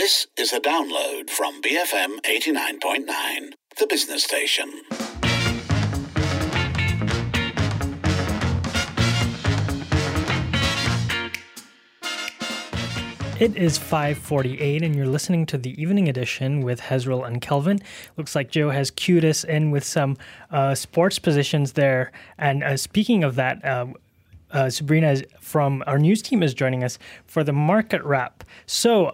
This is a download from BFM 89.9, the business station. It is 5:48 and you're listening to the evening edition with Hezrel and Kelvin. Looks like Joe has cued us in with some sports positions there. And speaking of that, Sabrina from our news team is joining us for the market wrap. So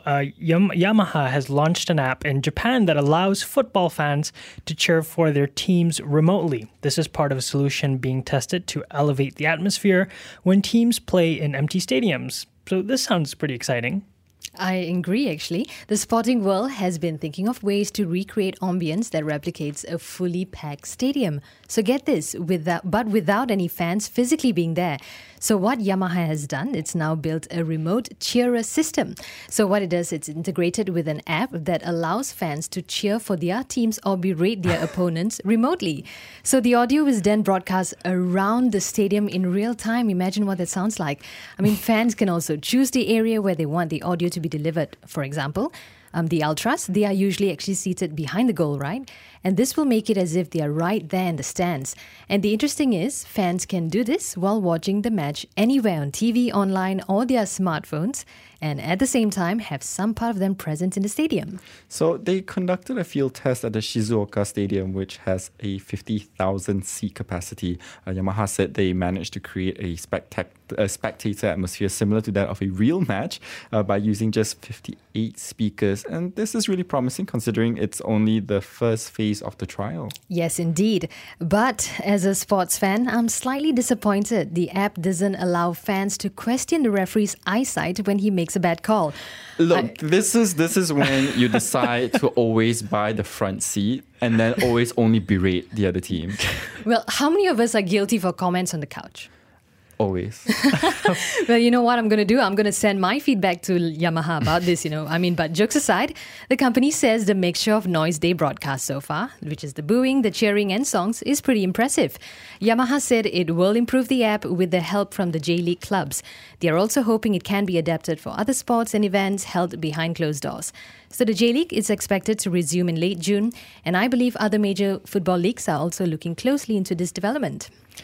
Yamaha has launched an app in Japan that allows football fans to cheer for their teams remotely. This is part of a solution being tested to elevate the atmosphere when teams play in empty stadiums. So this sounds pretty exciting. I agree, actually. The sporting world has been thinking of ways to recreate ambience that replicates a fully packed stadium. So get this, without any fans physically being there. So what Yamaha has done, it's now built a remote cheerer system. So what it does, it's integrated with an app that allows fans to cheer for their teams or berate their opponents remotely. So the audio is then broadcast around the stadium in real time. Imagine what that sounds like. I mean, fans can also choose the area where they want the audio to be delivered. For example, the ultras, they are usually actually seated behind the goal, right? And this will make it as if they are right there in the stands. And the interesting is, fans can do this while watching the match anywhere on TV, online, or their smartphones, and at the same time have some part of them present in the stadium. So they conducted a field test at the Shizuoka Stadium, which has a 50,000 seat capacity. Yamaha said they managed to create a spectator atmosphere similar to that of a real match by using just 58 speakers. And this is really promising considering it's only the first phase of the trial. Yes, indeed. But as a sports fan, I'm slightly disappointed. The app doesn't allow fans to question the referee's eyesight when he makes a bad call. Look, this is when you decide to always buy the front seat and then always only berate the other team. Well, how many of us are guilty for comments on the couch? Always. Well, you know what I'm going to do? I'm going to send my feedback to Yamaha about this, But jokes aside, the company says the mixture of noise they broadcast so far, which is the booing, the cheering and songs, is pretty impressive. Yamaha said it will improve the app with the help from the J-League clubs. They are also hoping it can be adapted for other sports and events held behind closed doors. So the J-League is expected to resume in late June, and I believe other major football leagues are also looking closely into this development.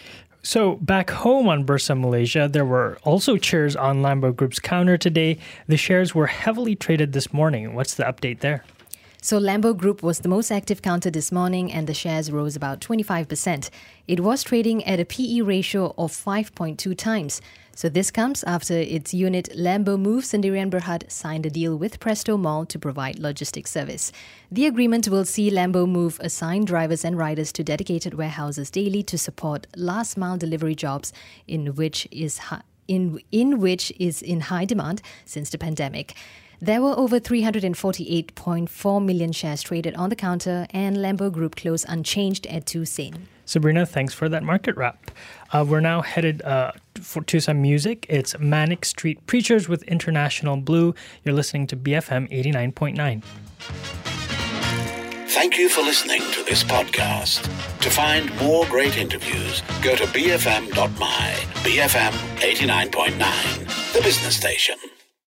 So back home on Bursa Malaysia, there were also cheers on Lambo Group's counter today. The shares were heavily traded this morning. What's the update there? So Lambo Group was the most active counter this morning and the shares rose about 25%. It was trading at a PE ratio of 5.2 times. So this comes after its unit Lambo Move Sendirian Berhad signed a deal with Presto Mall to provide logistics service. The agreement will see Lambo Move assign drivers and riders to dedicated warehouses daily to support last mile delivery jobs in which is in high demand since the pandemic. There were over 348.4 million shares traded on the counter and Lambo Group closed unchanged at 2 sen. Sabrina, thanks for that market wrap. We're now headed to some music. It's Manic Street Preachers with International Blue. You're listening to BFM 89.9. Thank you for listening to this podcast. To find more great interviews, go to bfm.my, BFM 89.9, the business station.